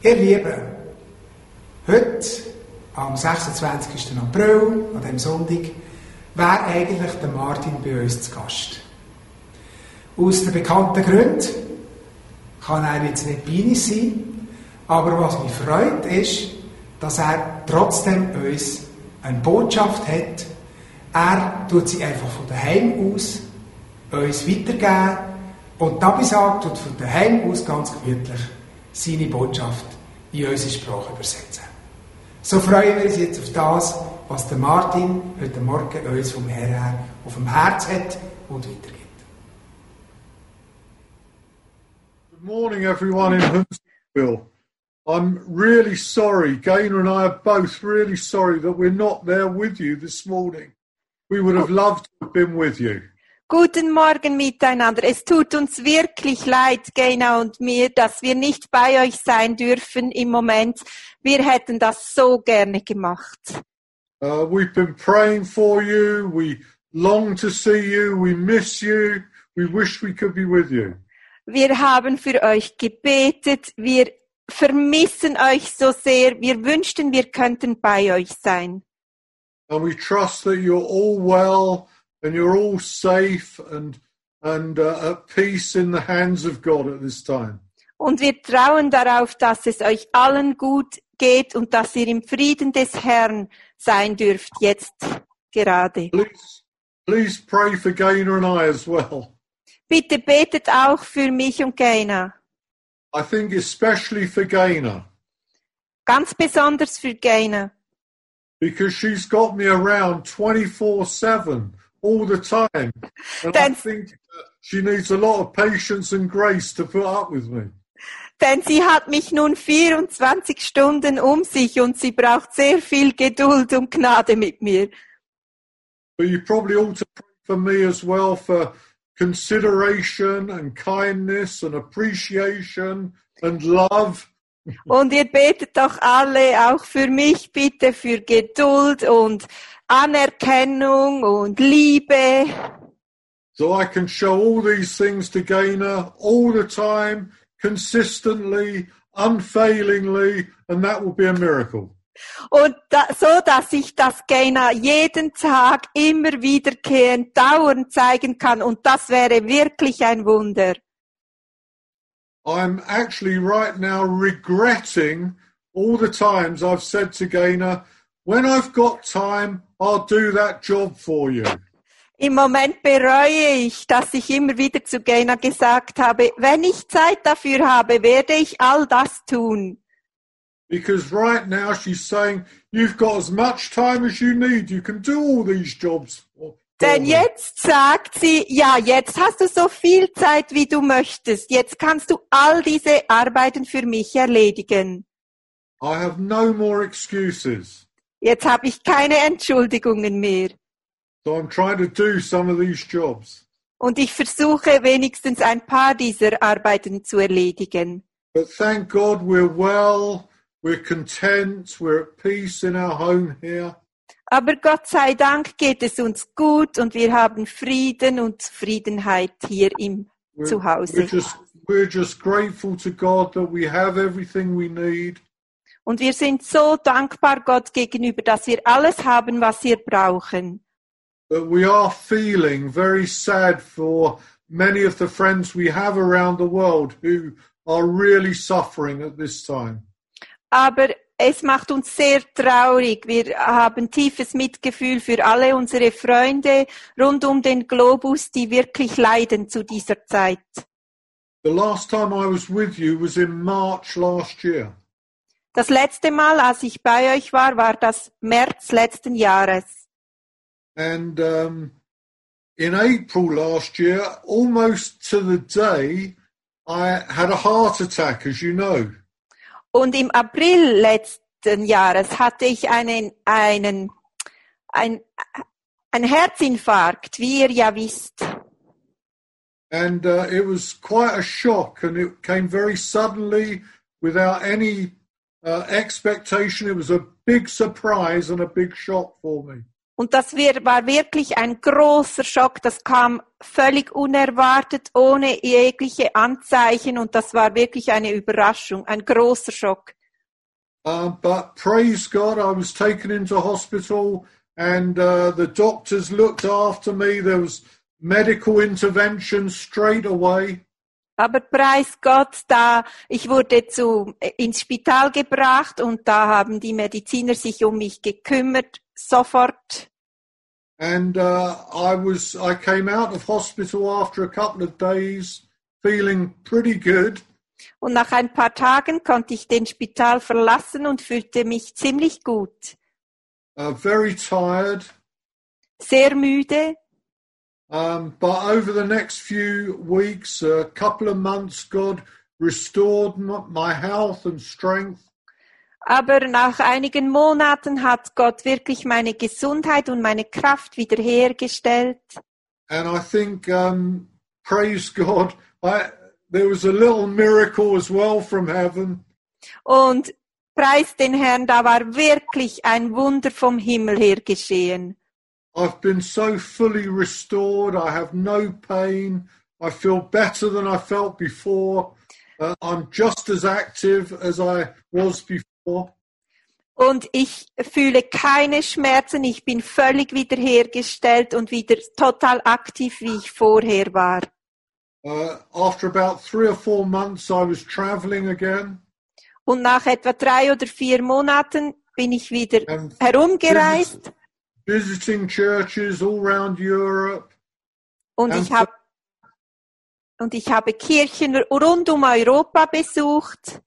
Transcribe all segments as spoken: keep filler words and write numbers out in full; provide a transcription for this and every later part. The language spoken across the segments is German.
Ihr Lieben, heute, am sechsundzwanzigsten April, an diesem Sonntag, wäre eigentlich der Martin bei uns zu Gast. Aus den bekannten Gründen kann er jetzt nicht bei uns sein, aber was mich freut, ist, dass er trotzdem uns eine Botschaft hat. Er tut sie einfach von daheim aus uns weitergeben und dabei sagt und von daheim aus ganz gemütlich seine Botschaft in unsere Sprache übersetzen. So freuen wir uns jetzt auf das, was der Martin heute Morgen uns vom Herrn her auf dem Herz hat und weitergibt. Good morning, everyone in Huntsville. I'm really sorry. Gaynor and I are both really sorry that we're not there with you this morning. We would have loved to have been with you. Guten Morgen miteinander. Es tut uns wirklich leid, Gaynor und mir, dass wir nicht bei euch sein dürfen im Moment. Wir hätten das so gerne gemacht. Uh, we've been praying for you. We long to see you. We miss you. We wish we could be with you. Wir haben für euch gebetet. Wir vermissen euch so sehr. Wir wünschten, wir könnten bei euch sein. And we trust that you're all well and you're all safe and and uh, at peace in the hands of God at this time. Und wir trauen darauf, dass es euch allen gut geht und dass ihr im Frieden des Herrn sein dürft, jetzt gerade. Please, please pray for Gaynor and I as well. Bitte betet auch für mich und Gaynor. I think especially for Gaynor. Ganz besonders für Gaynor. Because she's got me around twenty-four seven all the time. And I think uh, she needs a lot of patience and grace to put up with me. Denn sie hat mich nun vierundzwanzig Stunden um sich und sie braucht sehr viel Geduld und Gnade mit mir. But you probably ought to pray for me as well for consideration and kindness and appreciation and love. Und ihr betet doch alle auch für mich bitte für Geduld und Anerkennung und Liebe. So I can show all these things to Gaynor all the time, consistently, unfailingly, and that will be a miracle. Und da, so, dass ich das Gaynor jeden Tag immer wiederkehrend, dauernd zeigen kann. Und das wäre wirklich ein Wunder. I'm actually right now regretting all the times I've said to Gaynor, when I've got time, I'll do that job for you. Im Moment bereue ich, dass ich immer wieder zu Gaynor gesagt habe, wenn ich Zeit dafür habe, werde ich all das tun. Because right now she's saying, you've got as much time as you need. You can do all these jobs. Denn jetzt sagt sie, ja, jetzt hast du so viel Zeit, wie du möchtest. Jetzt kannst du all diese Arbeiten für mich erledigen. I have no more excuses. Jetzt habe ich keine Entschuldigungen mehr. So I'm trying to do some of these jobs. Und ich versuche wenigstens ein paar dieser Arbeiten zu erledigen. But thank God we're well, we're content, we're at peace in our home here. Aber Gott sei Dank geht es uns gut und wir haben Frieden und Zufriedenheit hier im We're, Zuhause. we're just, we're just grateful to God that we have everything we need. Und wir sind so dankbar Gott gegenüber, dass wir alles haben, was wir brauchen. But we are feeling very sad for many of the friends we have around the world who are really suffering at this time. Aber es macht uns sehr traurig. Wir haben tiefes Mitgefühl für alle unsere Freunde rund um den Globus, die wirklich leiden zu dieser Zeit. The last time I was with you was in March last year. Das letzte Mal, als ich bei euch war, war das März letzten Jahres. And um, in April last year, almost to the day, I had a heart attack, as you know. Und im April letzten Jahres hatte ich einen, einen, ein, ein Herzinfarkt, wie ihr ja wisst. And uh, it was quite a shock, and it came very suddenly, without any uh, expectation. It was a big surprise and a big shock for me. Und das war wirklich ein großer Schock. Das kam völlig unerwartet, ohne jegliche Anzeichen. Und das war wirklich eine Überraschung, ein großer Schock. Uh, but praise God, I was taken into hospital and uh, the doctors looked after me. There was medical intervention straight away. Aber preis Gott, da ich wurde zu, ins Spital gebracht und da haben die Mediziner sich um mich gekümmert, sofort. And uh, I was, I came out of hospital after a couple of days, feeling pretty good. Und nach ein paar Tagen konnte ich den Spital verlassen und fühlte mich ziemlich gut. Uh, very tired. Sehr müde. Um, but over the next few weeks, a couple of months, God restored my health and strength. Aber nach einigen Monaten hat Gott wirklich meine Gesundheit und meine Kraft wiederhergestellt. And I think, um, praise God, I, there was a little miracle as well from heaven. Und preis den Herrn, da war wirklich ein Wunder vom Himmel her geschehen. I've been so fully restored. I have no pain. I feel better than I felt before. Uh, I'm just as active as I was before. Und ich fühle keine Schmerzen. Ich bin völlig wiederhergestellt und wieder total aktiv, wie ich vorher war. Uh, after about three or four months, I was traveling again. Und nach etwa drei oder vier Monaten bin ich wieder And herumgereist. Visiting churches all around Europe. Und ich habe und ich habe Kirchen rund um Europa besucht.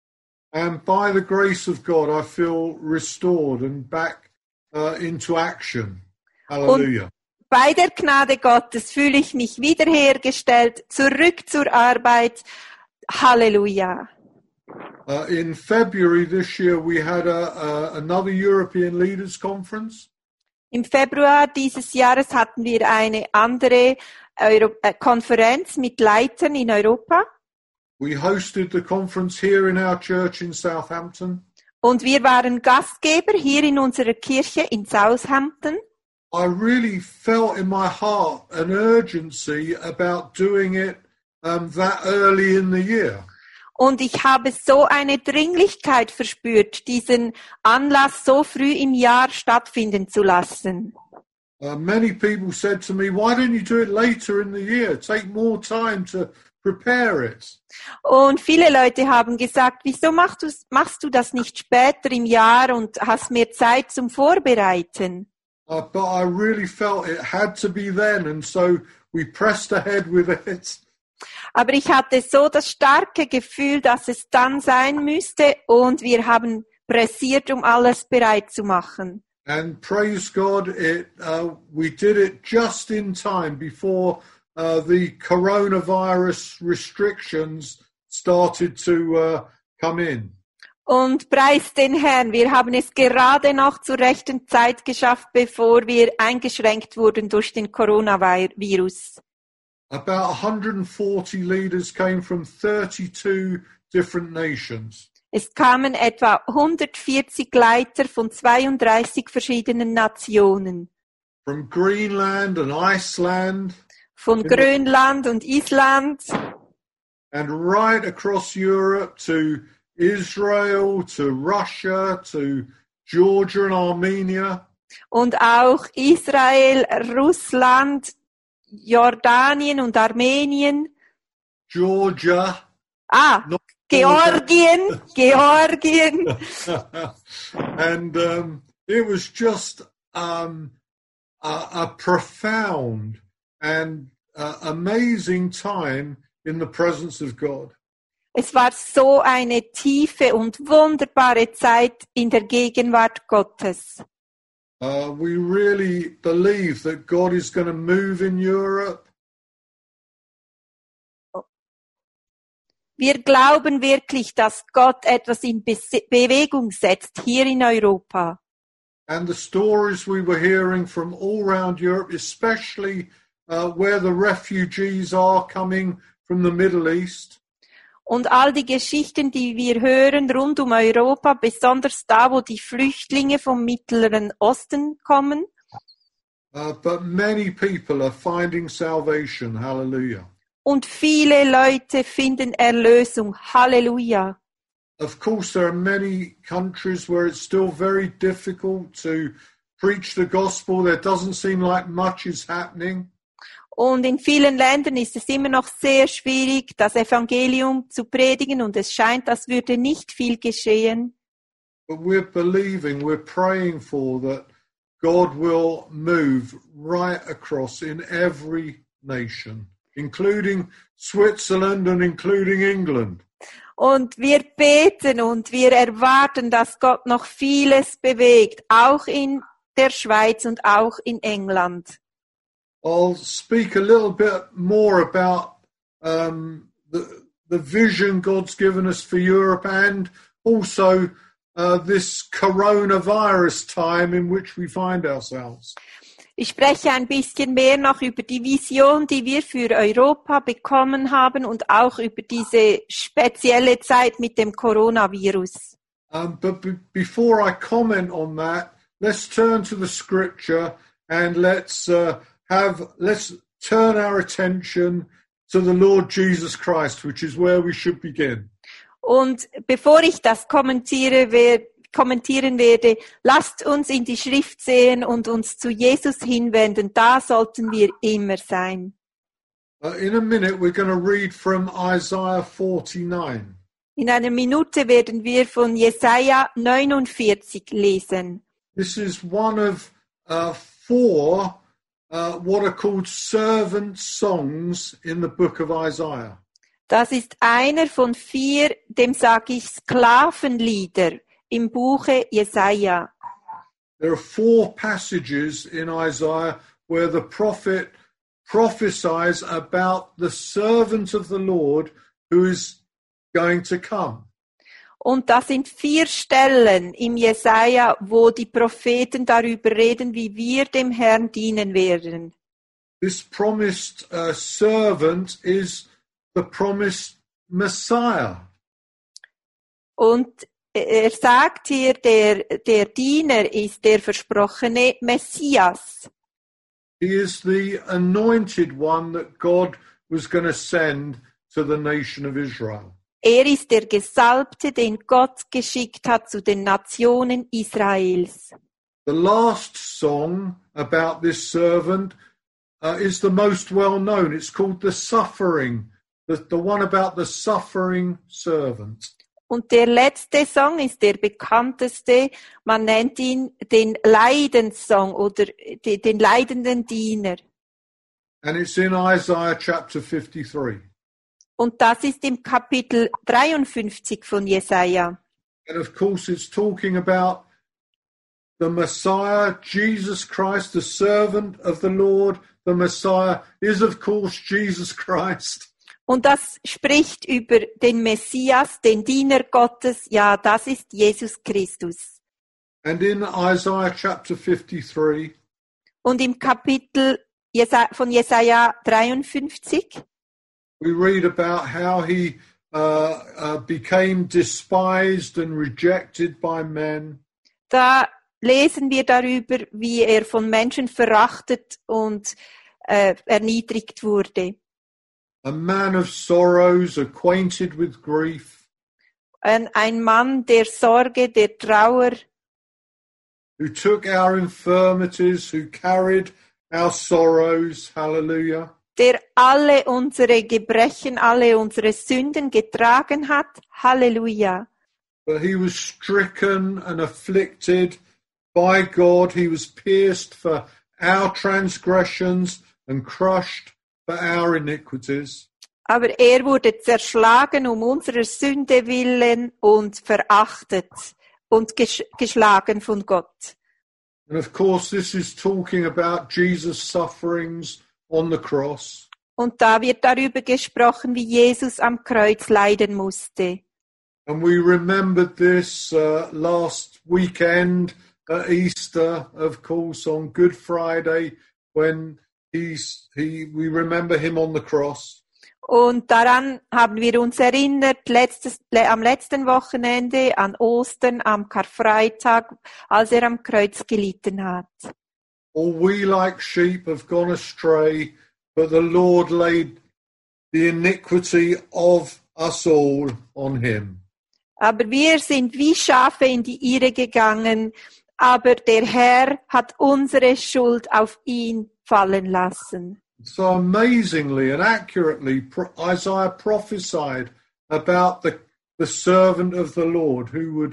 And by the grace of God, I feel restored and back uh, into action. Hallelujah. Und bei der Gnade Gottes fühle ich mich wiederhergestellt, zurück zur Arbeit. Halleluja. Uh, in February this year, we had a, a, another European Leaders Conference. Im Februar dieses Jahres hatten wir eine andere Euro- äh, Konferenz mit Leitern in Europa. We hosted the conference here in our church in Southampton. Und wir waren Gastgeber hier in unserer Kirche in Southampton. I really felt in my heart an urgency about doing it um, that early in the year. Und ich habe so eine Dringlichkeit verspürt, diesen Anlass so früh im Jahr stattfinden zu lassen. Uh, many people said to me, why don't you do it later in the year? Take more time to prepare it. Und viele Leute haben gesagt, wieso machst du, machst du das nicht später im Jahr und hast mehr Zeit zum Vorbereiten? Uh, but I really felt it had to be then, and so we pressed ahead with it. Aber ich hatte so das starke Gefühl, dass es dann sein müsste und wir haben pressiert, um alles bereit zu machen. And praise God, it uh, we did it just in time before uh, the coronavirus restrictions started to uh, come in. Und preis den Herrn, wir haben es gerade noch zur rechten Zeit geschafft, bevor wir eingeschränkt wurden durch den Coronavirus. About one hundred forty leaders came from thirty-two different nations. Es kamen etwa hundertvierzig Leiter von zweiunddreißig verschiedenen Nationen. From Greenland and Iceland. Von Grönland und Island. And right across Europe to Israel, to Russia, to Georgia and Armenia. Und auch Israel, Russland, Jordanien und Armenien. Georgia. Ah, Not Georgien, Georgien. And um, it was just um, a, a profound and uh, amazing time in the presence of God. Es war so eine tiefe und wunderbare Zeit in der Gegenwart Gottes. Uh, we really believe that God is going to move in Europe. Wir glauben wirklich, dass Gott etwas in Be- Bewegung setzt hier in Europa. And the stories we were hearing from all around Europe, especially uh, where the refugees are coming from the Middle East. Und all die Geschichten, die wir hören rund um Europa, besonders da, wo die Flüchtlinge vom Mittleren Osten kommen. Uh, but many people are finding salvation. Hallelujah. Und viele Leute finden Erlösung. Halleluja. of course, there are many countries where it's still very difficult to preach the gospel. There doesn't seem like much is happening. Und in vielen Ländern ist es immer noch sehr schwierig, das Evangelium zu predigen, und es scheint, als würde nicht viel geschehen. But we're believing, we're praying for that God will move right across in every nation, including Switzerland and including England. Und wir beten und wir erwarten, dass Gott noch vieles bewegt, auch in der Schweiz und auch in England. I'll speak a little bit more about um, the, the vision God's given us for Europe and also uh, this coronavirus time in which we find ourselves. Ich spreche ein bisschen mehr noch über die Vision, die wir für Europa bekommen haben und auch über diese spezielle Zeit mit dem Coronavirus. Um, but b- before I comment on that, let's turn to the scripture and let's uh, have let's turn our attention to the Lord Jesus Christ, which is where we should begin. Und bevor ich das kommentiere, wer, kommentieren werde, lasst uns in die Schrift sehen und uns zu Jesus hinwenden. Da sollten wir immer sein. Uh, in a minute, we're going to read from Isaiah forty-nine. In einer Minute werden wir von Jesaja neunundvierzig lesen. This is one of uh, four uh, what are called servant songs in the book of Isaiah. Das ist einer von vier, dem sage ich Sklavenlieder im Buche Jesaja. There are four passages in Isaiah where the prophet prophesies about the servant of the Lord who is going to come. Und das sind vier Stellen im Jesaja, wo die Propheten darüber reden, wie wir dem Herrn dienen werden. This promised uh, servant is the promised Messiah. Und er sagt hier, der, der Diener ist der versprochene Messias. He is the anointed one that God was going to send to the nation of Israel. Er ist der Gesalbte, den Gott geschickt hat zu den Nationen Israels. The last song about this servant uh, is the most well known. It's called The Suffering, the, the one about the suffering servant. Und der letzte Song ist der bekannteste. Man nennt ihn den Leidenssong oder die, den leidenden Diener. And it's in Isaiah chapter fifty-three. Und das ist im Kapitel dreiundfünfzig von Jesaja. And of course it's talking about the Messiah, Jesus Christ, the servant of the Lord. The Messiah is of course Jesus Christ. Und das spricht über den Messias, den Diener Gottes. Ja, das ist Jesus Christus. And in Isaiah chapter fifty-three, Und im Kapitel Jesa- von Jesaja dreiundfünfzig, we read about how he uh, uh, became despised and rejected by men. da lesen wir darüber, wie er von Menschen verachtet und äh, erniedrigt wurde. A man of sorrows, acquainted with grief, Ein, ein Mann der Sorge, der Trauer, who took our infirmities, who carried our sorrows. Hallelujah. der alle unsere Gebrechen, alle unsere Sünden getragen hat. Halleluja. But he was stricken and afflicted by God. He was pierced for our transgressions and crushed for our iniquities. Aber er wurde zerschlagen um unserer Sünde willen und verachtet und gesch- geschlagen von Gott. And of course, this is talking about Jesus' sufferings on the cross. Und da wird darüber gesprochen, wie Jesus am Kreuz leiden musste. And we remembered this uh, last weekend at Easter, of course, on Good Friday, when he's, he, we remember him on the cross. Und daran haben wir uns erinnert, letztes, le, am letzten Wochenende, an Ostern, am Karfreitag, als er am Kreuz gelitten hat. All we like sheep have gone astray, but the Lord laid the iniquity of us all on him. Aber wir sind wie Schafe in die Irre gegangen, aber der Herr hat unsere Schuld auf ihn fallen lassen. So amazingly and accurately, Pro- Isaiah prophesied about the, the servant of the Lord who would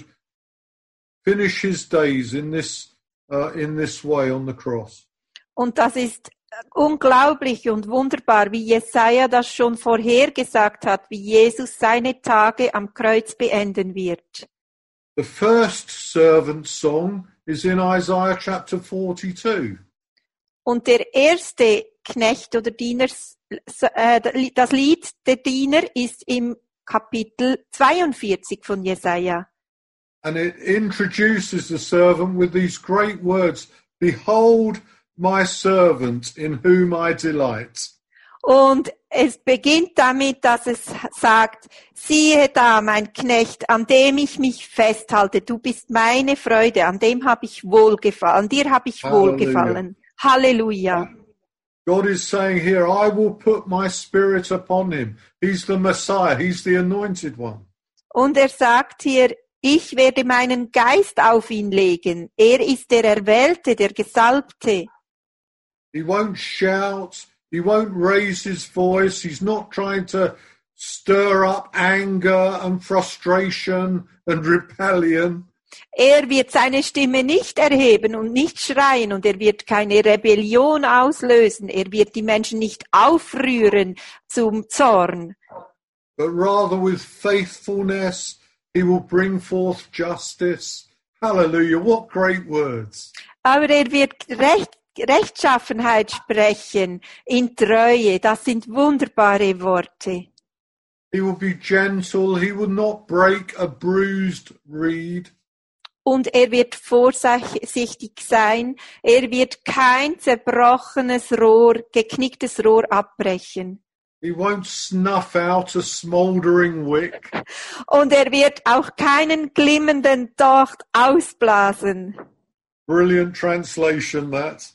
finish his days in this, uh, in this way on the cross. Und das ist unglaublich und wunderbar, wie Jesaja das schon vorhergesagt hat, wie Jesus seine Tage am Kreuz beenden wird. The first servant song is in Isaiah chapter forty-two. Und der erste Knecht oder Diener, äh, das Lied der Diener ist im Kapitel zweiundvierzig von Jesaja. And it introduces the servant with these great words, "Behold my servant in whom I delight." Und es beginnt damit, dass es sagt, siehe da, mein Knecht, an dem ich mich festhalte, du bist meine Freude, an dem habe ich wohlgefallen, an dir habe ich Halleluja. wohlgefallen. Halleluja. God is saying here, I will put my spirit upon him. He's the Messiah. He's the anointed one. Und er sagt hier, ich werde meinen Geist auf ihn legen. Er ist der Erwählte, der Gesalbte. He won't shout. He won't raise his voice. He's not trying to stir up anger and frustration and rebellion. Er wird seine Stimme nicht erheben und nicht schreien und er wird keine Rebellion auslösen. Er wird die Menschen nicht aufrühren zum Zorn. But rather with faithfulness, he will bring forth justice. Hallelujah. What great words. Aber er wird Recht, Rechtschaffenheit sprechen in Treue. Das sind wunderbare Worte. He will be gentle. He will not break a bruised reed. Und er wird vorsichtig sein. Er wird kein zerbrochenes Rohr, geknicktes Rohr abbrechen. He won't snuff out a smouldering wick. Und er wird auch keinen glimmenden Docht ausblasen. Brilliant translation, that.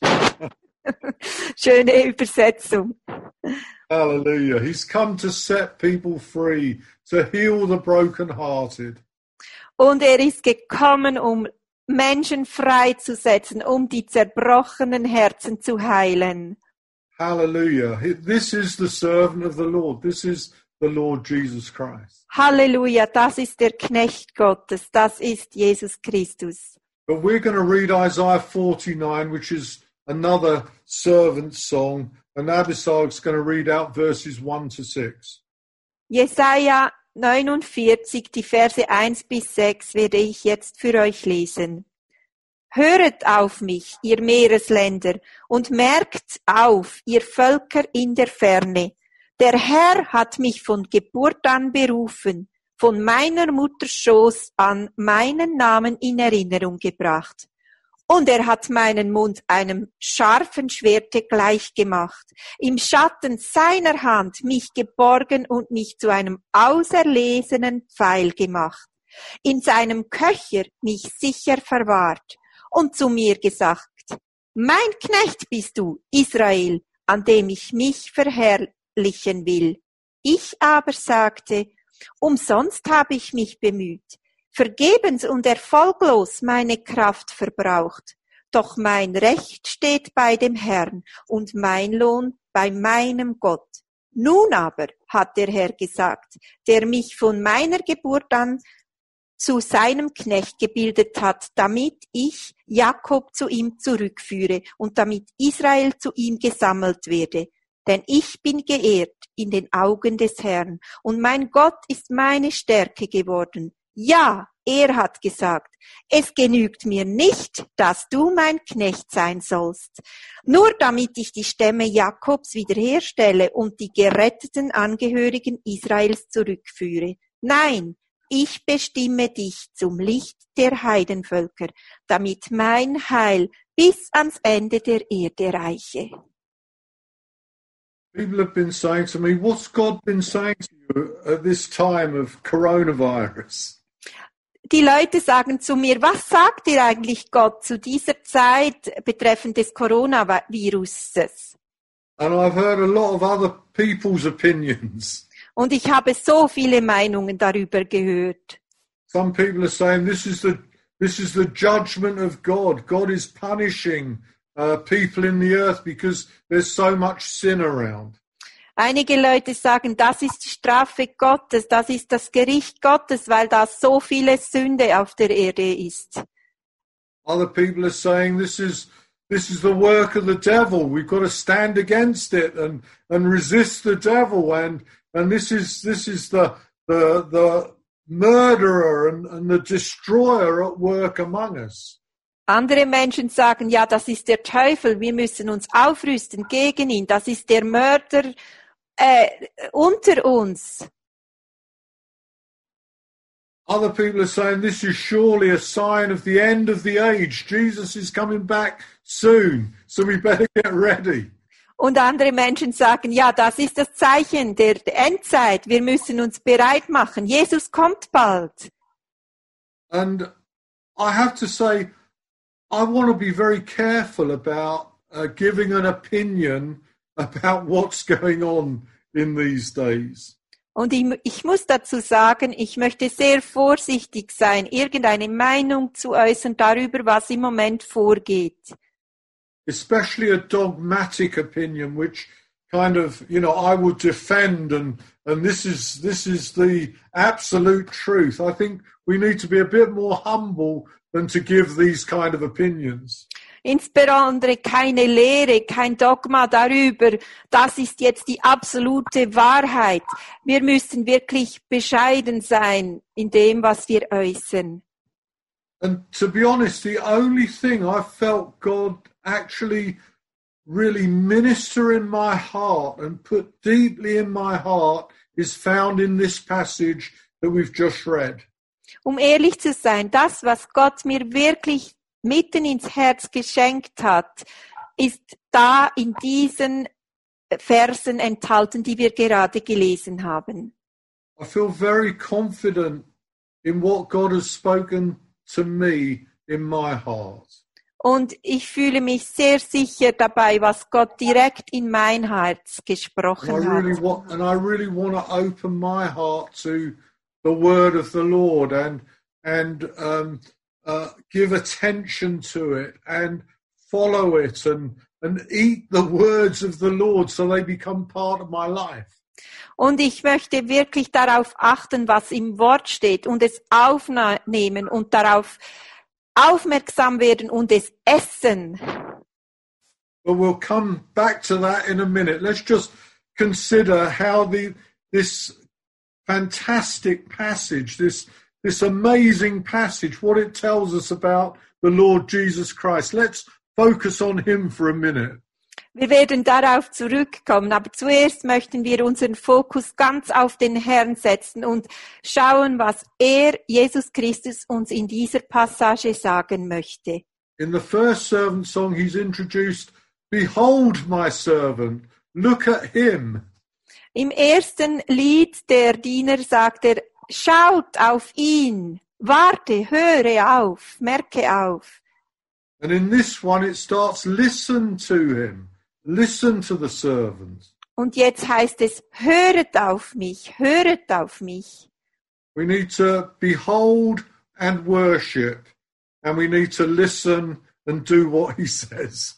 Schöne Übersetzung. Hallelujah. He's come to set people free, to heal the brokenhearted. Und er ist gekommen, um Menschen freizusetzen, um die zerbrochenen Herzen zu heilen. Hallelujah. This is the servant of the Lord. This is the Lord Jesus Christ. Halleluja, das ist der Knecht Gottes, das ist Jesus Christus. But we're going to read Isaiah forty-nine, which is another servant song, and Abisag's going to read out verses one to six. Jesaja neunundvierzig, die Verse eins bis sechs werde ich jetzt für euch lesen. Höret auf mich, ihr Meeresländer, und merkt auf, ihr Völker in der Ferne. Der Herr hat mich von Geburt an berufen, von meiner Mutter Schoß an meinen Namen in Erinnerung gebracht. Und er hat meinen Mund einem scharfen Schwerte gleichgemacht, im Schatten seiner Hand mich geborgen und mich zu einem auserlesenen Pfeil gemacht, in seinem Köcher mich sicher verwahrt und zu mir gesagt, mein Knecht bist du, Israel, an dem ich mich verherrlichen will. Ich aber sagte, umsonst habe ich mich bemüht, vergebens und erfolglos meine Kraft verbraucht. Doch mein Recht steht bei dem Herrn und mein Lohn bei meinem Gott. Nun aber, hat der Herr gesagt, der mich von meiner Geburt an zu seinem Knecht gebildet hat, damit ich Jakob zu ihm zurückführe und damit Israel zu ihm gesammelt werde. Denn ich bin geehrt in den Augen des Herrn und mein Gott ist meine Stärke geworden. Ja, er hat gesagt, es genügt mir nicht, dass du mein Knecht sein sollst, nur damit ich die Stämme Jakobs wiederherstelle und die geretteten Angehörigen Israels zurückführe. Nein, ich bestimme dich zum Licht der Heidenvölker, damit mein Heil bis ans Ende der Erde reiche. People have been saying to me, what's God been saying to you at this time of coronavirus? Die Leute sagen zu mir, was sagt dir eigentlich Gott zu dieser Zeit betreffend des Coronaviruses? And I've heard a lot of other people's opinions. Und ich habe so viele Meinungen darüber gehört. Some people are saying this is the this is the judgment of God. God is punishing uh, people in the earth because there's so much sin around. Einige Leute sagen, das ist die Strafe Gottes, das ist das Gericht Gottes, weil da so viele Sünde auf der Erde ist. Other people are saying this is this is the work of the devil. We've got to stand against it and, and resist the devil, and and this is this is the the the murderer and, and the destroyer at work among us. Andere Menschen sagen, ja, das ist der Teufel, wir müssen uns aufrüsten gegen ihn, das ist der Mörder äh, unter uns. Other people are saying this is surely a sign of the end of the age. Jesus is coming back soon, so we better get ready. Und andere Menschen sagen, ja, das ist das Zeichen der Endzeit. Wir müssen uns bereit machen. Jesus kommt bald. And I have to say, I want to be very careful about uh, giving an opinion about what's going on in these days. Und ich, ich muss dazu sagen, ich möchte sehr vorsichtig sein, irgendeine Meinung zu äußern darüber, was im Moment vorgeht. Especially a dogmatic opinion, which kind of, you know, I would defend, and and this is this is the absolute truth. I think we need to be a bit more humble than to give these kind of opinions. Insbesondere keine Lehre, kein Dogma darüber, das ist jetzt die absolute Wahrheit. Wir müssen wirklich bescheiden sein in dem, was wir äußern. And to be honest, the only thing I felt God actually really minister in my heart and put deeply in my heart is found in this passage that we've just read. Um ehrlich zu sein, das, was Gott mir wirklich mitten ins Herz geschenkt hat, ist da in diesen Versen enthalten, die wir gerade gelesen haben. I feel very confident in what God has spoken to me in my heart. Und ich fühle mich sehr sicher dabei, was Gott direkt in mein Herz gesprochen And I really hat. want, and I really want to open my heart to the word of the Lord and and um, uh, give attention to it and follow it and and eat the words of the Lord so they become part of my life. Und ich möchte wirklich darauf achten, was im Wort steht und es aufnehmen und darauf aufmerksam werden und es essen. But we'll come back to that in a minute. Let's just consider how the this fantastic passage, this this amazing passage, what it tells us about the Lord Jesus Christ. Let's focus on him for a minute. Wir werden darauf zurückkommen, aber zuerst möchten wir unseren Fokus ganz auf den Herrn setzen und schauen, was er, Jesus Christus, uns in dieser Passage sagen möchte. In the first servant song, he's introduced, "Behold my servant, look at him." Im ersten Lied der Diener sagt er, schaut auf ihn, warte, höre auf, merke auf. And in this one, it starts, listen to him, listen to the servant. Und jetzt heißt es, höret auf mich, höret auf mich. We need to behold and worship, and we need to listen and do what he says.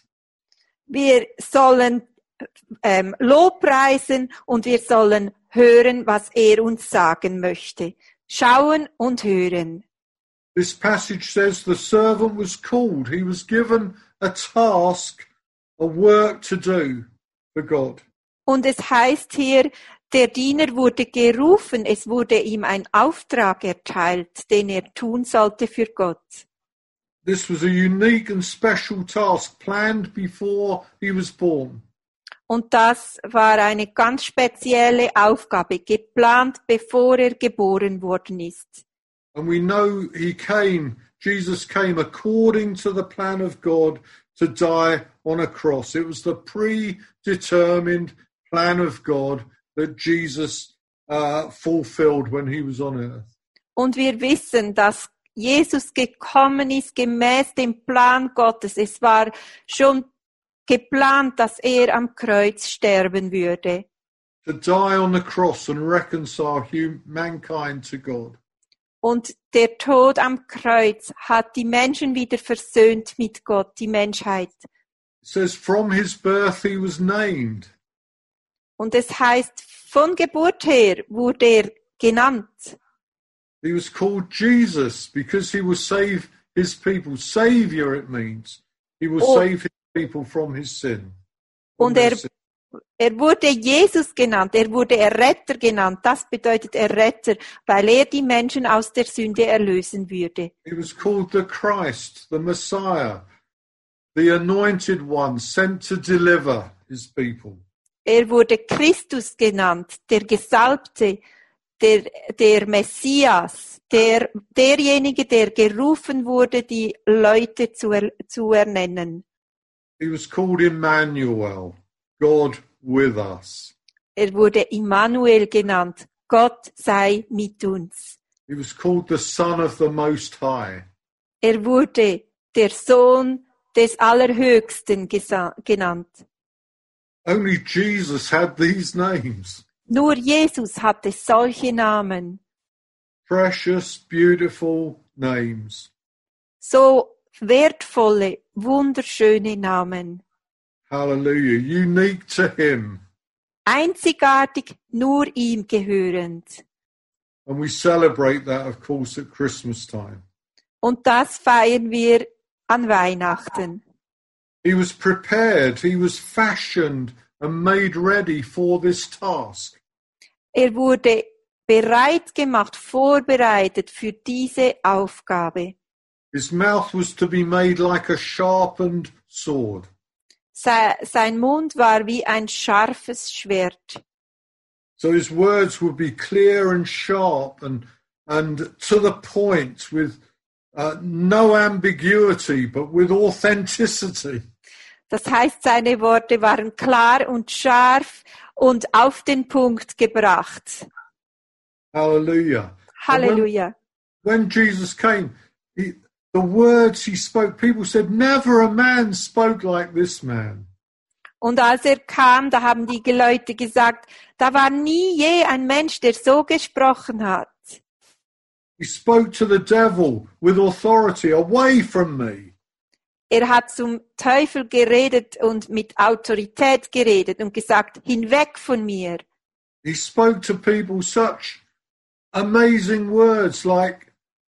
Wir sollen ähm, Lobpreisen und wir sollen hören, was er uns sagen möchte. Schauen und hören. This passage says the servant was called. He was given a task, a work to do for God. Und es heißt hier, der Diener wurde gerufen, es wurde ihm ein Auftrag erteilt, den er tun sollte für Gott. This was a unique and special task planned before he was born. Und das war eine ganz spezielle Aufgabe, geplant, bevor er geboren worden ist. And we know he came, Jesus came according to the plan of God to die on a cross. It was the predetermined plan of God that Jesus uh, fulfilled when he was on earth. Und wir wissen, dass Jesus gekommen ist gemäß dem Plan Gottes. Es war schon geplant, dass er am Kreuz sterben würde. To die on the cross and reconcile hum- mankind to God. Und der Tod am Kreuz hat die Menschen wieder versöhnt mit Gott, die Menschheit. It says, from his birth he was named. Und es heißt, von Geburt her wurde er genannt. He was called Jesus because he will save his people. Savior, it means. He will Oh. save his people from his sin. From Und their er, sin. er wurde Jesus genannt, er wurde Erretter genannt. Das bedeutet Erretter, weil er die Menschen aus der Sünde erlösen würde. He was called the Christ, the Messiah, the anointed one sent to deliver his people. Er wurde Christus genannt, der Gesalbte, der, der Messias, der, derjenige, der gerufen wurde, die Leute zu, er, zu ernennen. He was called Emmanuel, God with us. Er wurde Immanuel genannt, Gott sei mit uns. He was called the Son of the Most High. Er wurde der Sohn des Allerhöchsten gesa- genannt. Only Jesus had these names. Nur Jesus hatte solche Namen, Precious, beautiful names. so wertvolle, wunderschöne Namen. Hallelujah. Unique to him. Einzigartig nur ihm gehörend. And we celebrate that, of course, at Christmas time. Und das feiern wir an Weihnachten. He was prepared. He was fashioned and made ready for this task. Er wurde bereit gemacht, vorbereitet für diese Aufgabe. His mouth was to be made like a sharpened sword. Se- Sein Mund war wie ein scharfes Schwert. So his words would be clear and sharp and, and to the point with uh, no ambiguity, but with authenticity. Das heißt, seine Worte waren klar und scharf und auf den Punkt gebracht. Hallelujah. And Halleluja. When, when Jesus came, he, the words he spoke, people said, never a man spoke like this man. Und als er kam, da haben die Leute gesagt, da war nie je ein Mensch, der so gesprochen hat. He spoke to the devil with authority, away from me. Er hat zum Teufel geredet und mit Autorität geredet und gesagt, hinweg von mir. He spoke to people such amazing words like,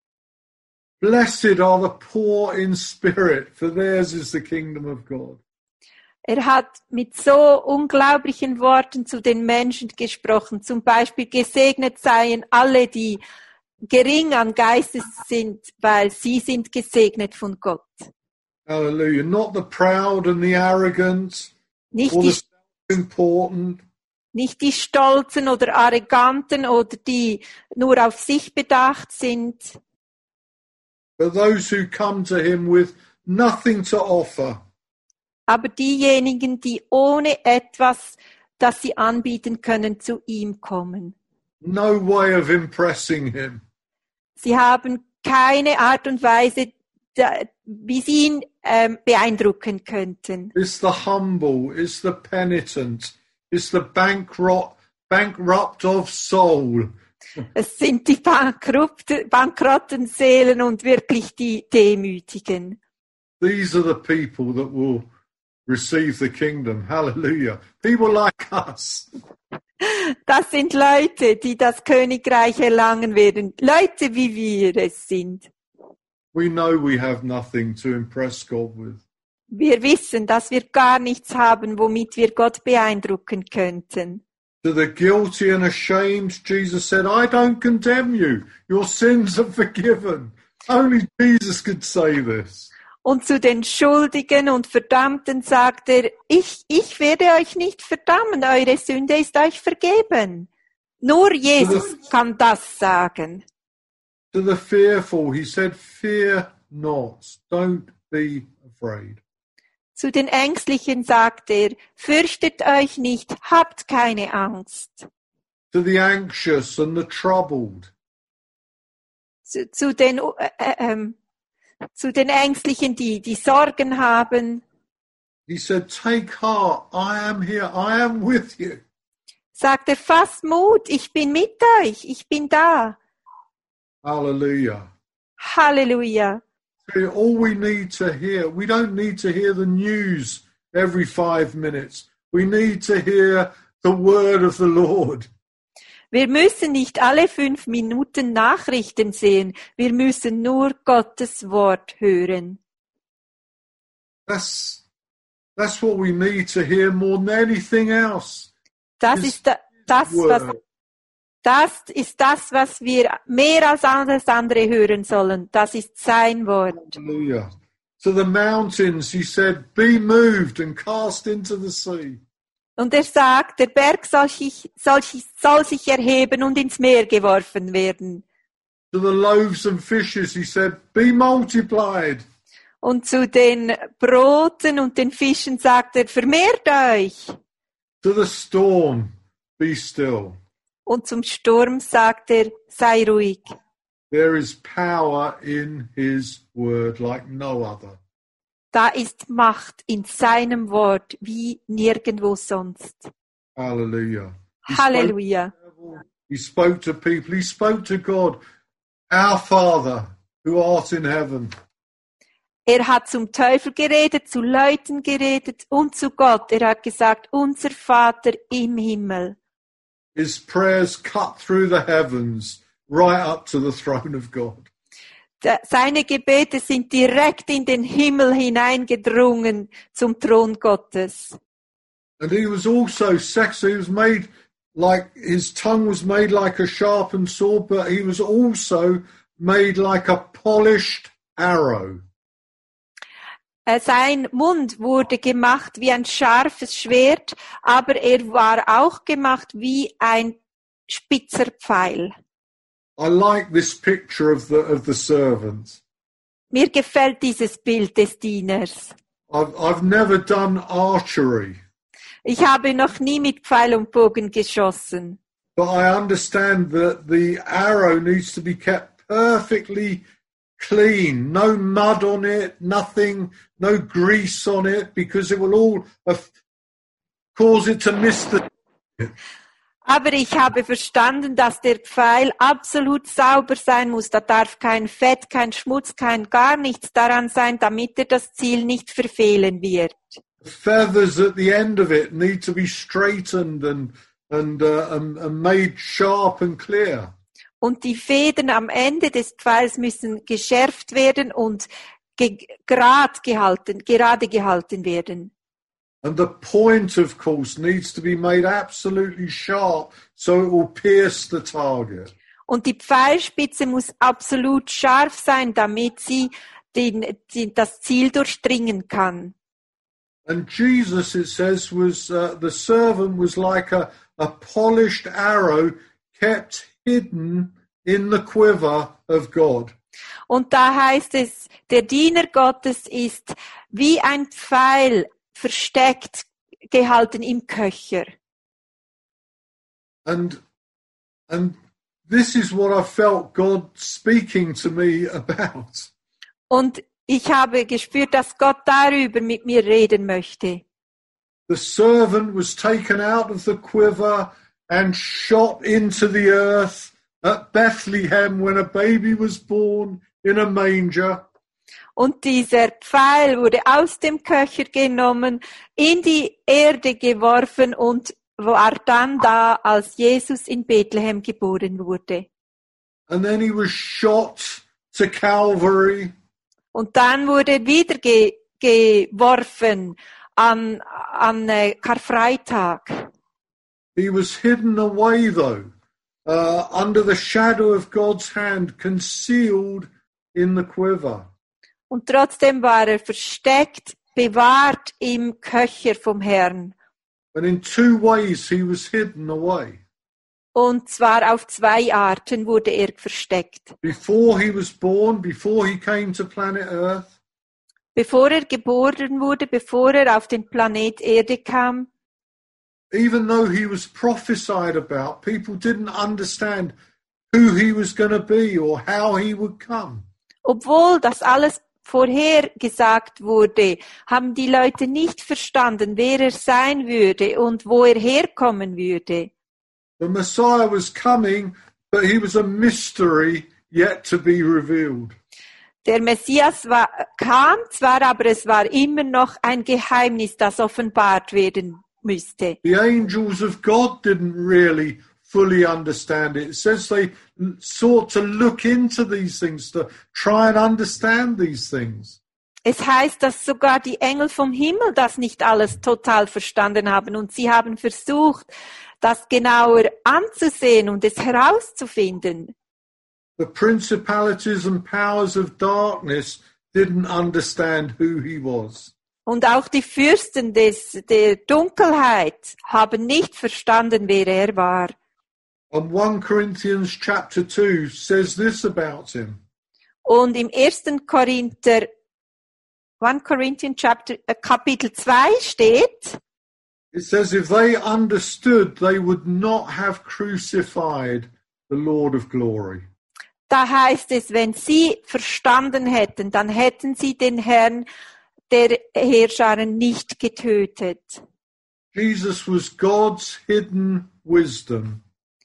blessed are the poor in spirit, for theirs is the kingdom of God. Er hat mit so unglaublichen Worten zu den Menschen gesprochen. Zum Beispiel, gesegnet seien alle, die gering an Geistes sind, weil sie sind gesegnet von Gott. Hallelujah. Not the proud and the arrogant, Nicht or die, the self-important, nicht die Stolzen oder Arroganten oder die nur auf sich bedacht sind, but those who come to him with nothing to offer. aber diejenigen, die ohne etwas, das sie anbieten können, zu ihm kommen. No way of impressing him. Sie haben keine Art und Weise, da- wie sie ihn ähm, beeindrucken könnten. It's the humble, it's the penitent, it's the bankrupt, bankrupt of soul. Es sind die bankrupt, bankrotten Seelen und wirklich die Demütigen. These are the people that will receive the kingdom. Hallelujah. People like us. Das sind Leute, die das Königreich erlangen werden. Leute, wie wir es sind. We know we have nothing to impress God with. Wir wissen, dass wir gar nichts haben, womit wir Gott beeindrucken könnten. To the guilty and ashamed, Jesus said, I don't condemn you. Your sins are forgiven. Only Jesus could say this. Und zu den Schuldigen und Verdammten sagt er, ich, ich werde euch nicht verdammen, eure Sünde ist euch vergeben. Nur Jesus kann das sagen. To the fearful, he said, fear not. Don't be afraid. Zu den Ängstlichen sagt er, fürchtet euch nicht, habt keine Angst. To the anxious and the troubled, Zu, zu, den, äh, ähm, zu den Ängstlichen, die, die Sorgen haben, he said, take heart, I am here, I am with you. sagt er, fasst Mut, ich bin mit euch, ich bin da. Hallelujah. Halleluja. All we need to hear, we don't need to hear the news every five minutes. We need to hear the word of the Lord. Wir müssen nicht alle fünf Minuten Nachrichten sehen. Wir müssen nur Gottes Wort hören. That's, that's what we need to hear more than anything else. Das His- ist da, das, was, Word. das ist das, was wir mehr als alles andere hören sollen. Das ist sein Wort. Hallelujah. To the mountains, he said, be moved and cast into the sea. Und er sagt, der Berg soll sich, soll, sich, soll sich erheben und ins Meer geworfen werden. To the loaves and fishes, he said, be multiplied. Und zu den Broten und den Fischen sagt er, vermehrt euch. To the storm, be still. Und zum Sturm sagt er, sei ruhig. There is power in his word like no other. Da ist Macht in seinem Wort wie nirgendwo sonst. Hallelujah. He Halleluja. spoke, he spoke to people. He spoke to God, our Father who art in heaven. Er hat zum Teufel geredet, zu Leuten geredet und zu Gott. Er hat gesagt, unser Vater im Himmel. His prayers cut through the heavens right up to the throne of God. Da- Seine Gebete sind direkt in den Himmel hineingedrungen zum Thron Gottes. And he was also sexy. He was made like, his tongue was made like a sharpened sword, but he was also made like a polished arrow. Äh, Sein Mund wurde gemacht wie ein scharfes Schwert, aber er war auch gemacht wie ein spitzer Pfeil. I like this picture of the of the servant. Mir gefällt dieses Bild des Dieners. I've I've never done archery, Ich habe noch nie mit Pfeil und Bogen geschossen. but I understand that the arrow needs to be kept perfectly clean, no mud on it, nothing, no grease on it, because it will all aff- cause it to miss the. Aber ich habe verstanden, dass der Pfeil absolut sauber sein muss. Da darf kein Fett, kein Schmutz, kein gar nichts daran sein, damit er das Ziel nicht verfehlen wird. The feathers at the end of it need to be straightened and and uh, and, and made sharp and clear. Und die Federn am Ende des Pfeils müssen geschärft werden und ge grad gehalten, gerade gehalten werden. And the point, of course, needs to be made absolutely sharp so it will pierce the target. Und die Pfeilspitze muss absolut scharf sein, damit sie den, die, das Ziel durchdringen kann. And Jesus, it says, was uh, the servant was like a, a polished arrow kept hidden in the quiver of God. Und da heißt es, der Diener Gottes ist wie ein Pfeil versteckt gehalten im Köcher. And and this is what I felt God speaking to me about. Und ich habe gespürt, dass Gott darüber mit mir reden möchte. The servant was taken out of the quiver and shot into the earth at Bethlehem when a baby was born in a manger. Und dieser Pfeil wurde aus dem Köcher genommen, in die Erde geworfen und war dann da, als Jesus in Bethlehem geboren wurde. And then he was shot to Calvary. Und dann wurde wieder ge geworfen an, an äh, Karfreitag. He was hidden away, though, uh, under the shadow of God's hand, concealed in the quiver. Und trotzdem war er versteckt, bewahrt im Köcher vom Herrn. And in two ways he was hidden away. Und zwar auf zwei Arten wurde er versteckt. Before he was born, before he came to planet Earth, Bevor er geboren wurde, bevor er auf den Planet Erde kam, even though he was prophesied about, people didn't understand who he was going to be or how he would come. obwohl das alles vorhergesagt wurde, haben die Leute nicht verstanden, wer er sein würde und wo er herkommen würde. The Messiah was coming, but he was a mystery yet to be revealed. Der Messias war, kam zwar, aber es war immer noch ein Geheimnis, das offenbart werden müsste. The angels of God didn't really fully understand it. It says they sought to look into these things, to try and understand these things. Es heißt, dass sogar die Engel vom Himmel das nicht alles total verstanden haben und sie haben versucht, das genauer anzusehen und es herauszufinden. The principalities and powers of darkness didn't understand who he was. Und auch die Fürsten des, der Dunkelheit haben nicht verstanden, wer er war. And First Corinthians chapter two says this about him. Und im ersten Korinther, First Corinthians chapter, äh, Kapitel zwei steht, It says, if they understood, they would not have crucified the Lord of glory. da heißt es, wenn sie verstanden hätten, dann hätten sie den Herrn der Heerscharen nicht getötet. Jesus was God's hidden wisdom.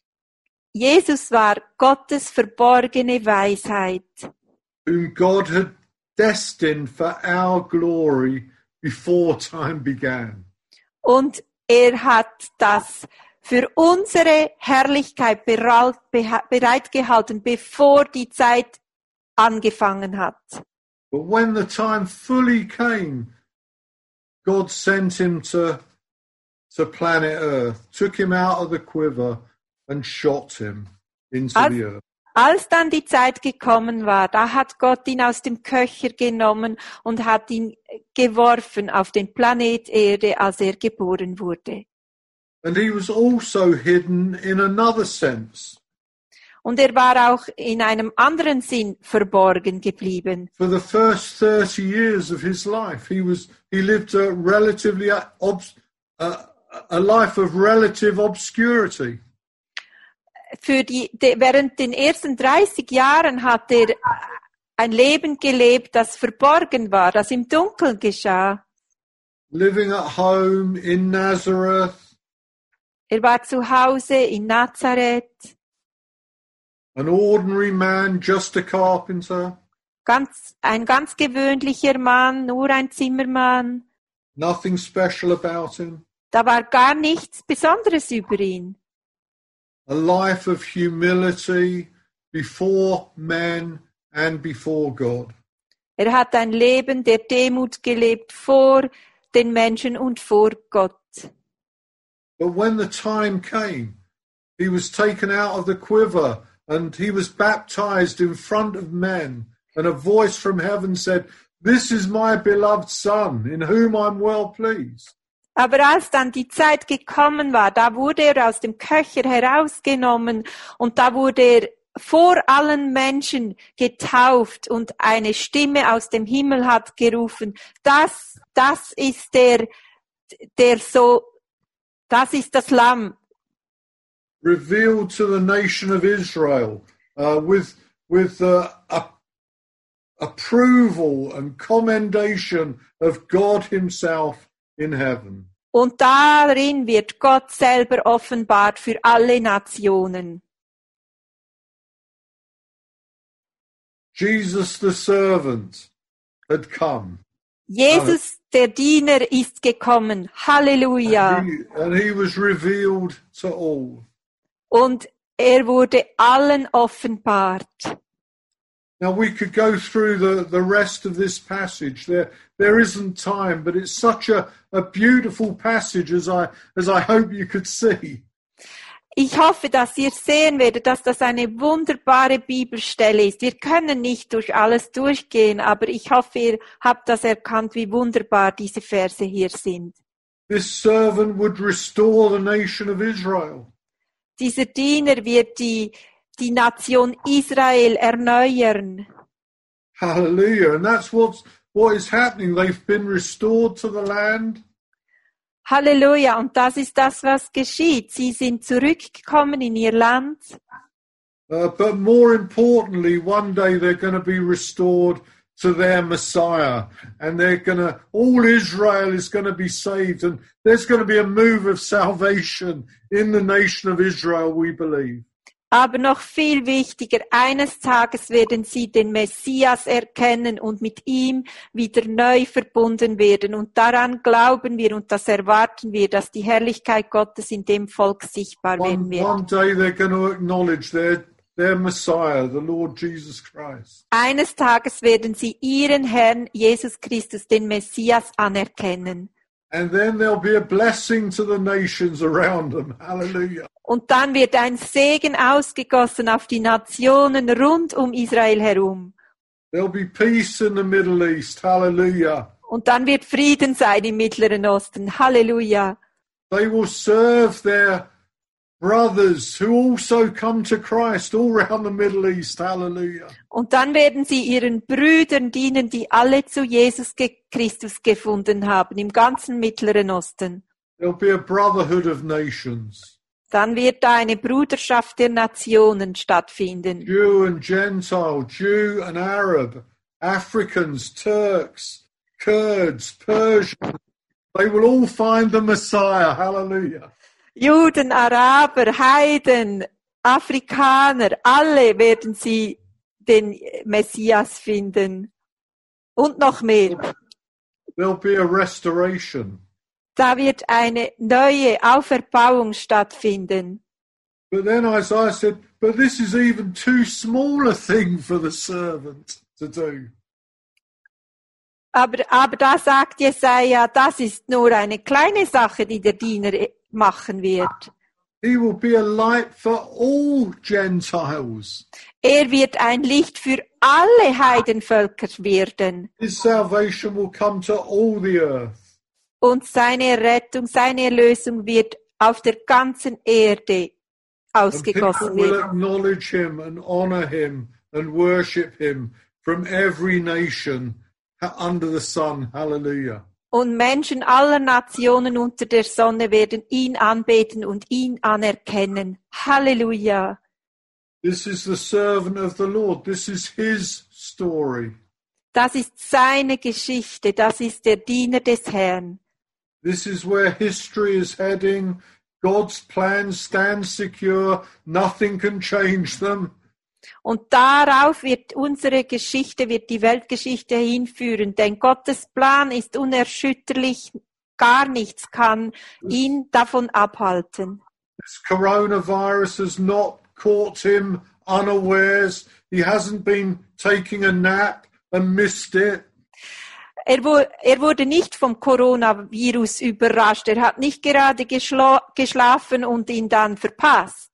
Jesus war Gottes verborgene Weisheit, Whom God had destined for our glory before time began. und er hat das für unsere Herrlichkeit bereitgehalten, bevor die Zeit angefangen hat. But when the time fully came, God sent him to, to planet Earth, took him out of the quiver and shot him into Als, the earth. als dann die Zeit gekommen war, da hat Gott ihn aus dem Köcher genommen und hat ihn geworfen auf den Planet Erde, als er geboren wurde. And he was also hidden in another sense. Und er war auch in einem anderen Sinn verborgen geblieben. For the first thirty years of his life, he was he lived a relatively obs, a, a life of relative obscurity. Für die, de, während den ersten dreißig Jahren hat er ein Leben gelebt, das verborgen war, das im Dunkeln geschah. Living at home in Nazareth, Er war zu Hause in Nazareth, an ordinary man, just a carpenter, ganz, ein ganz gewöhnlicher Mann, nur ein Zimmermann. nothing special about him. Da war gar nichts Besonderes über ihn. A life of humility before men and before God. Er hat ein Leben der Demut gelebt vor den Menschen und vor Gott. But when the time came, he was taken out of the quiver and he was baptized in front of men. And a voice from heaven said, "This is my beloved son, in whom I'm well pleased." Aber als dann die Zeit gekommen war, da wurde er aus dem Köcher herausgenommen und da wurde er vor allen Menschen getauft und eine Stimme aus dem Himmel hat gerufen, das, das ist der, der so, das ist das Lamm. Revealed to the nation of Israel uh, with, with uh, a, approval and commendation of God himself in heaven. Und darin wird Gott selber offenbart für alle Nationen. Jesus the servant had come. Jesus, der Diener, ist gekommen. Halleluja. And he, and he was revealed to all. Und er wurde allen offenbart. Now we could go through the, the rest of this passage. There there isn't time, but it's such a, a beautiful passage as I as I hope you could see. Ich hoffe, dass ihr sehen werdet, dass das eine wunderbare Bibelstelle ist. Wir können nicht durch alles durchgehen, aber ich hoffe, ihr habt das erkannt, wie wunderbar diese Verse hier sind. This servant would restore the nation of Israel. Dieser Diener wird die, die Nation Israel erneuern. Hallelujah. And that's what's, what is happening. They've been restored to the land. Halleluja. Und das ist das, was geschieht. Sie sind zurückgekommen in ihr Land. Uh, but more importantly, one day they're going to be restored to their Messiah. And they're going to, all Israel is going to be saved. And there's going to be a move of salvation in the nation of Israel, we believe. Aber noch viel wichtiger, eines Tages werden sie den Messias erkennen und mit ihm wieder neu verbunden werden. Und daran glauben wir und das erwarten wir, dass die Herrlichkeit Gottes in dem Volk sichtbar werden One, one wird. day they're going to acknowledge their, their Messiah, the Lord Jesus Christ. Eines Tages werden sie ihren Herrn Jesus Christus, den Messias, anerkennen. And then there'll be a blessing to the nations around them. Hallelujah. Und dann wird ein Segen ausgegossen auf die Nationen rund um Israel herum. There'll be peace in the Middle East. Hallelujah. Und dann wird Frieden sein im Mittleren Osten. Halleluja. They will serve their brothers who also come to Christ all around the Middle East. Hallelujah. Und dann werden sie ihren Brüdern dienen, die alle zu Jesus Christus gefunden haben, im ganzen Mittleren Osten. There'll be a brotherhood of nations. Dann wird da eine Bruderschaft der Nationen stattfinden. Jew and Gentile, Jew and Arab, Africans, Turks, Kurds, Persians. They will all find the Messiah. Hallelujah. Juden, Araber, Heiden, Afrikaner, alle werden sie den Messias finden. Und noch mehr. There'll be a restoration. Da wird eine neue Auferbauung stattfinden. But then Isaiah said, but this is even too small a thing for the servant to do. Aber, aber da sagt Jesaja, das ist nur eine kleine Sache, die der Diener machen wird. He will be a light for all Gentiles. Er wird ein Licht für alle Heidenvölker werden. His salvation will come to all the earth. Und seine Rettung, seine Erlösung wird auf der ganzen Erde And people ausgegossen will werden. acknowledge him and honor him and worship him from every nation under the sun. Hallelujah. Und Menschen aller Nationen unter der Sonne werden ihn anbeten und ihn anerkennen. Halleluja. This is the servant of the Lord. This is his story. Das ist seine Geschichte. Das ist der Diener des Herrn. This is where history is heading. God's plans stand secure. Nothing can change them. Und darauf wird unsere Geschichte, wird die Weltgeschichte hinführen. Denn Gottes Plan ist unerschütterlich. Gar nichts kann ihn davon abhalten. This coronavirus has not caught him unawares. He hasn't been taking a nap and missed it. Er, wu- er wurde nicht vom Coronavirus überrascht. Er hat nicht gerade geschla- geschlafen und ihn dann verpasst.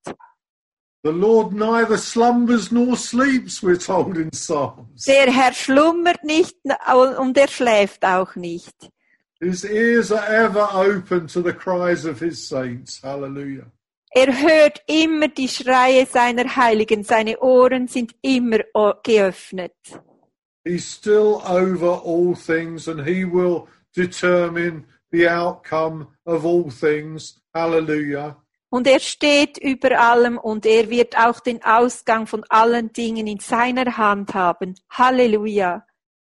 The Lord neither slumbers nor sleeps, we're told in Psalms. Der Herr schlummert nicht und er schläft auch nicht. His ears are ever open to the cries of his saints. Hallelujah. Er hört immer die Schreie seiner Heiligen. Seine Ohren sind immer o- geöffnet. He's still over all things and he will determine the outcome of all things. Hallelujah. Und er steht über allem und er wird auch den Ausgang von allen Dingen in seiner Hand haben. Halleluja.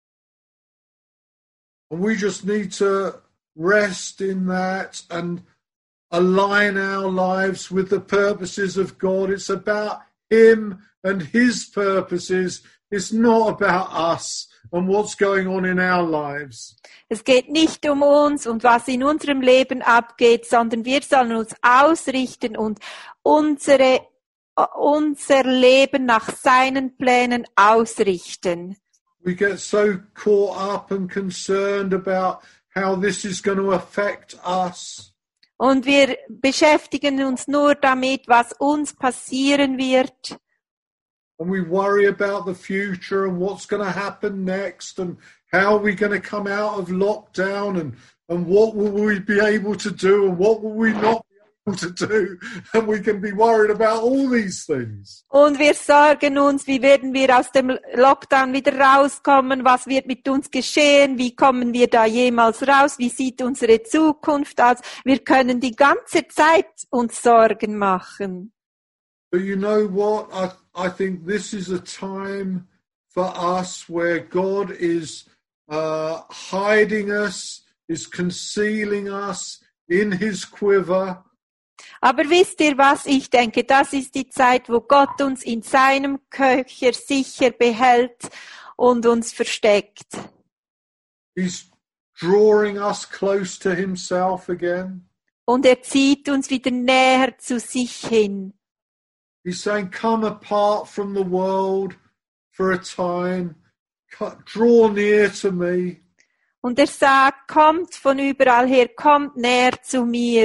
And we just need to rest in that and align our lives with the purposes of God. It's about him and his purposes. It's not about us and what's going on in our lives. Es geht nicht um uns und was in unserem Leben abgeht, sondern wir sollen uns ausrichten und unsere, unser Leben nach seinen Plänen ausrichten. We get so caught up and concerned about how this is going to affect us. Und wir beschäftigen uns nur damit, was uns passieren wird. And we worry about the future and what's going to happen next and how are we going to come out of lockdown and, and what will we be able to do and what will we not be able to do. And we can be worried about all these things. Und wir sorgen uns, wie werden wir aus dem Lockdown wieder rauskommen, was wird mit uns geschehen, wie kommen wir da jemals raus, wie sieht unsere Zukunft aus. Wir können die ganze Zeit uns Sorgen machen. But you know what? I, I think this is a time for us where God is uh, hiding us, is concealing us in his quiver. Aber wisst ihr, was ich denke? Das ist die Zeit, wo Gott uns in seinem Köcher sicher behält und uns versteckt. He's drawing us close to himself again. Und er zieht uns wieder näher zu sich hin. He's saying, come apart from the world for a time. Draw near to me. Und er sagt, kommt von überall her, kommt näher zu mir.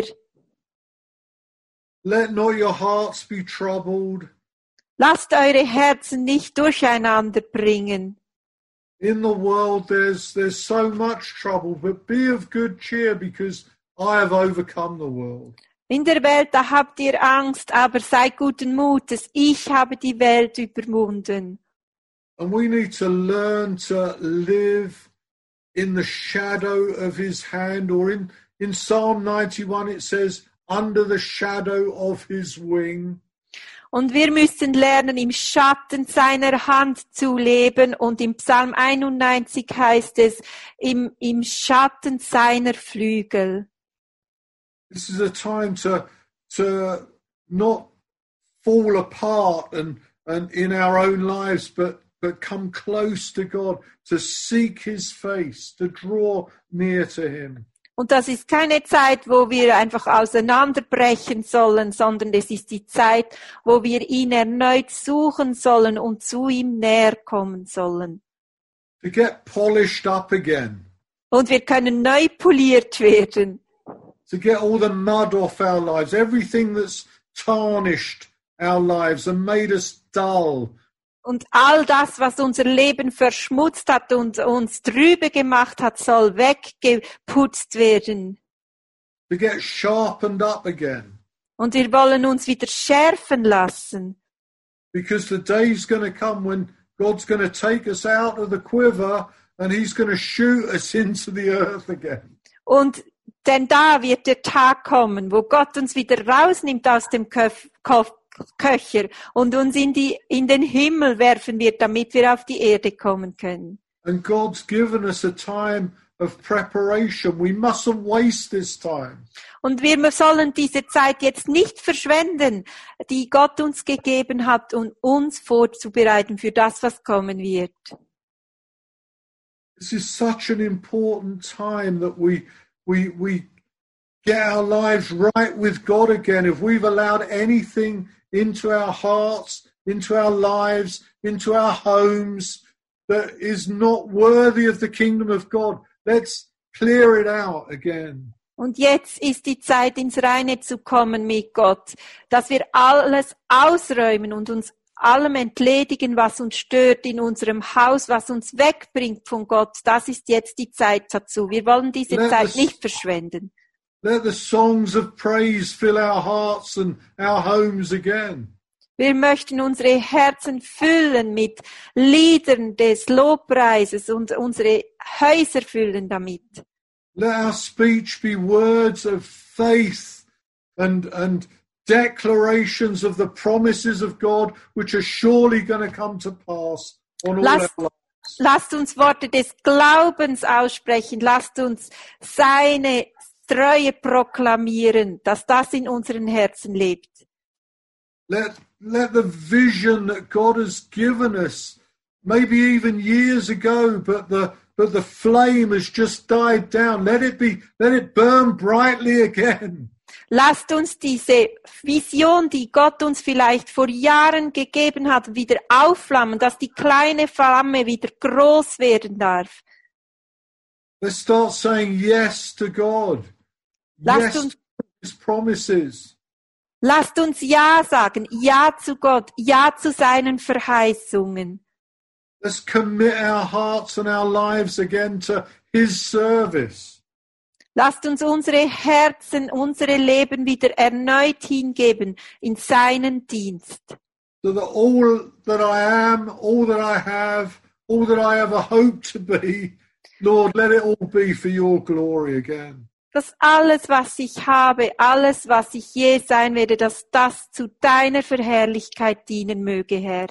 Let not your hearts be troubled. Lasst eure Herzen nicht durcheinander bringen. In the world there's there's so much trouble, but be of good cheer because I have overcome the world. In der Welt, da habt ihr Angst, aber seid guten Mutes. Ich habe die Welt überwunden. And we need to learn to live in the shadow of his hand, or in, in Psalm ninety-one it says, under the shadow of his wing. Und wir müssen lernen, im Schatten seiner Hand zu leben. Und im Psalm einundneunzig heißt es, im, im Schatten seiner Flügel. This is a time to, to not fall apart and, and in our own lives, but, but come close to God, to seek his face, to draw near to him. Und das ist keine Zeit, wo wir einfach auseinanderbrechen sollen, sondern es ist die Zeit, wo wir ihn erneut suchen sollen und zu ihm näher kommen sollen. To get polished up again. Und wir können neu poliert werden. To get all the mud off our lives, everything that's tarnished our lives and made us dull. Und all das, was unser Leben verschmutzt hat und uns trübe gemacht hat, soll weggeputzt werden. To get sharpened up again. Und wir wollen uns wieder schärfen lassen. Because the day's going to come when God's going to take us out of the quiver and he's going to shoot us into the earth again. Und denn da wird der Tag kommen, wo Gott uns wieder rausnimmt aus dem Köf- Köf- Köcher und uns in, die, in den Himmel werfen wird, damit wir auf die Erde kommen können. And God's given us a time of preparation. We mustn't waste this time. Und wir sollen diese Zeit jetzt nicht verschwenden, die Gott uns gegeben hat, um uns vorzubereiten für das, was kommen wird. This is such an important time that we we we get our lives right with God again. If we've allowed anything into our hearts, into our lives, into our homes that is not worthy of the kingdom of God, let's clear it out again. Und jetzt ist die Zeit, ins Reine zu kommen mit Gott, dass wir alles ausräumen und uns allem entledigen, was uns stört in unserem Haus, was uns wegbringt von Gott. Das ist jetzt die Zeit dazu. Wir wollen diese Let Zeit us- nicht verschwenden. Let the songs of praise fill our hearts and our homes again. Wir möchten unsere Herzen füllen mit Liedern des Lobpreises und unsere Häuser füllen damit. Let our speech be words of faith and, and declarations of the promises of God, which are surely going to come to pass on all Lasst, our lives. lasst uns Worte des Glaubens aussprechen. Lasst uns seine Treue proklamieren, dass das in unseren Herzen lebt. Let, let the vision that God has given us, maybe even years ago, but the, but the flame has just died down. Let it be, let it burn brightly again. Lasst uns diese Vision, die Gott uns vielleicht vor Jahren gegeben hat, wieder aufflammen, dass die kleine Flamme wieder groß werden darf. Let's start saying yes to God. Lasst Yes uns, to his promises. lasst uns Ja sagen, Ja zu Gott, Ja zu seinen Verheißungen. Let's commit our hearts and our lives again to his service. Lasst uns unsere Herzen, unsere Leben wieder erneut hingeben in seinen Dienst. So that all that I am, all that I have, all that I ever hope to be, Lord, let it all be for your glory again. Dass alles, was ich habe, alles, was ich je sein werde, dass das zu deiner Verherrlichkeit dienen möge, Herr.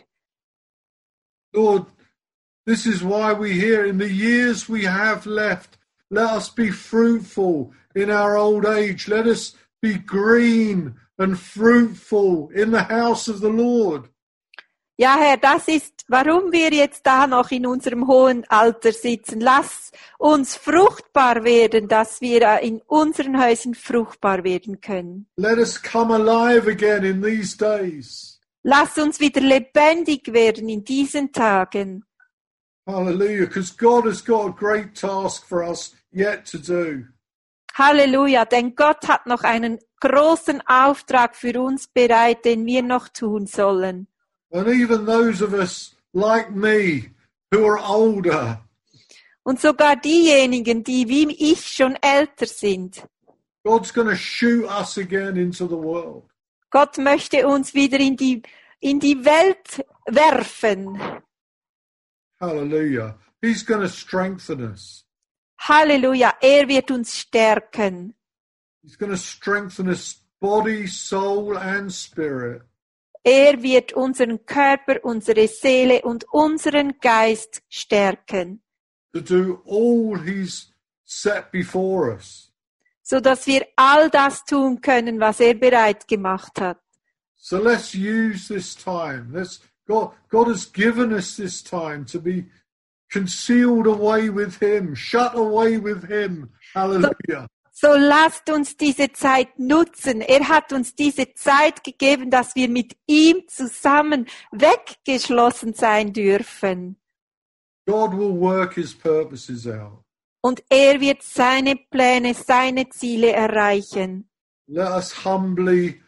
Lord, this is why we hear in the years we have left, let us be fruitful in our old age. Let us be green and fruitful in the house of the Lord. Ja, Herr, das ist, warum wir jetzt da noch in unserem hohen Alter sitzen. Lass uns fruchtbar werden, dass wir in unseren Häusern fruchtbar werden können. Let us come alive again in these days. Lass uns wieder lebendig werden in diesen Tagen. Hallelujah, because God has got a great task for us yet to do. Halleluja, denn Gott hat noch einen großen Auftrag für uns bereit, den wir noch tun sollen. And even those of us like me who are older, Und sogar diejenigen, die wie ich schon älter sind. God's going to shoot us again into the world. Gott möchte uns wieder in die, in die Welt werfen. Hallelujah. He's going to strengthen us. Halleluja, er wird uns stärken. He's going to strengthen us body, soul and spirit. Er wird unseren Körper, unsere Seele und unseren Geist stärken, To do all he's set before us. so dass wir all das tun können, was er bereit gemacht hat. So let's use this time. Let's, God, God has given us this time to be concealed away with him, shut away with him. Hallelujah. So lasst uns diese Zeit nutzen. Er hat uns diese Zeit gegeben, dass wir mit ihm zusammen weggeschlossen sein dürfen. God will work his purposes out. Und er wird seine Pläne, seine Ziele erreichen. Let us humbly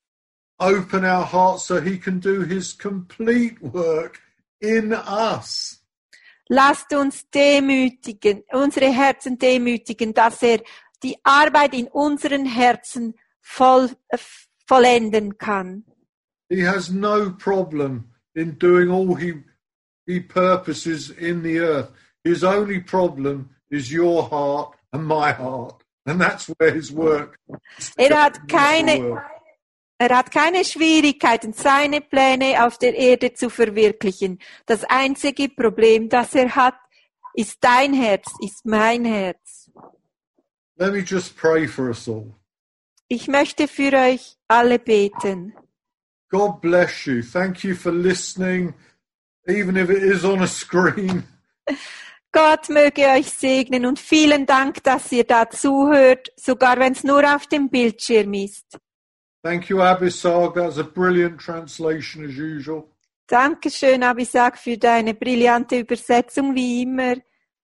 open our hearts so he can do his complete work in us. Lasst uns demütigen, unsere Herzen demütigen, dass er die Arbeit in unseren Herzen voll, äh, vollenden kann. He has no problem in doing all he, he purposes in the earth. His only problem is your heart and my heart. And that's where his work is. Er hat keine, er hat keine Schwierigkeiten, seine Pläne auf der Erde zu verwirklichen. Das einzige Problem, das er hat, ist dein Herz, ist mein Herz. Let me just pray for us all. Ich möchte für euch alle beten. God bless you. Thank you for listening, even if it is on a screen. Gott möge euch segnen und vielen Dank, dass ihr da zuhört, sogar wenn es nur auf dem Bildschirm ist. Thank you, Abisag. That's a brilliant translation as usual. Dankeschön, Abisag, für deine brillante Übersetzung, wie immer.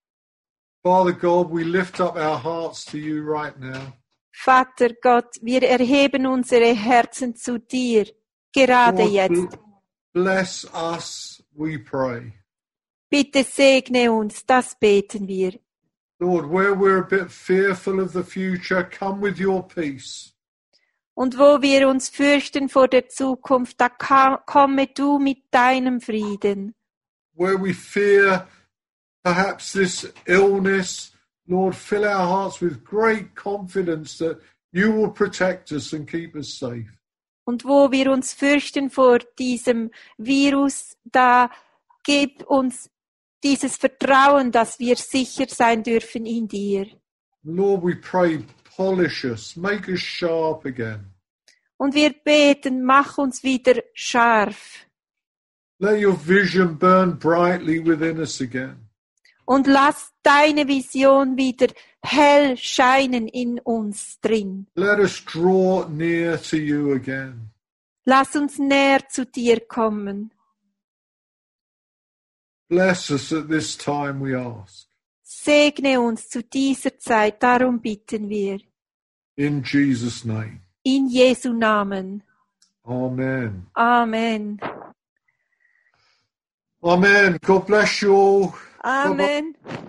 Father God, we lift up our hearts to you right now. Vater Gott, wir erheben unsere Herzen zu dir, gerade Lord, jetzt. bless us, we pray. Bitte segne uns, das beten wir. Lord, where we're a bit fearful of the future, come with your peace. Und wo wir uns fürchten vor der Zukunft, da komme du mit deinem Frieden. Where we fear perhaps this illness, Lord, fill our hearts with great confidence that you will protect us and keep us safe. Und wo wir uns fürchten vor diesem Virus, da gib uns dieses Vertrauen, dass wir sicher sein dürfen in dir. Lord, we pray, polish us, make us sharp again. Und wir beten, mach uns wieder scharf. Let your vision burn brightly within us again. Und lass deine Vision wieder hell scheinen in uns drin. Let us draw near to you again. Lass uns näher zu dir kommen. Bless us at this time, we ask. Segne uns zu dieser Zeit, darum bitten wir. In Jesus' name. In Jesu Namen. Amen. Amen. Amen. God bless you all. Amen.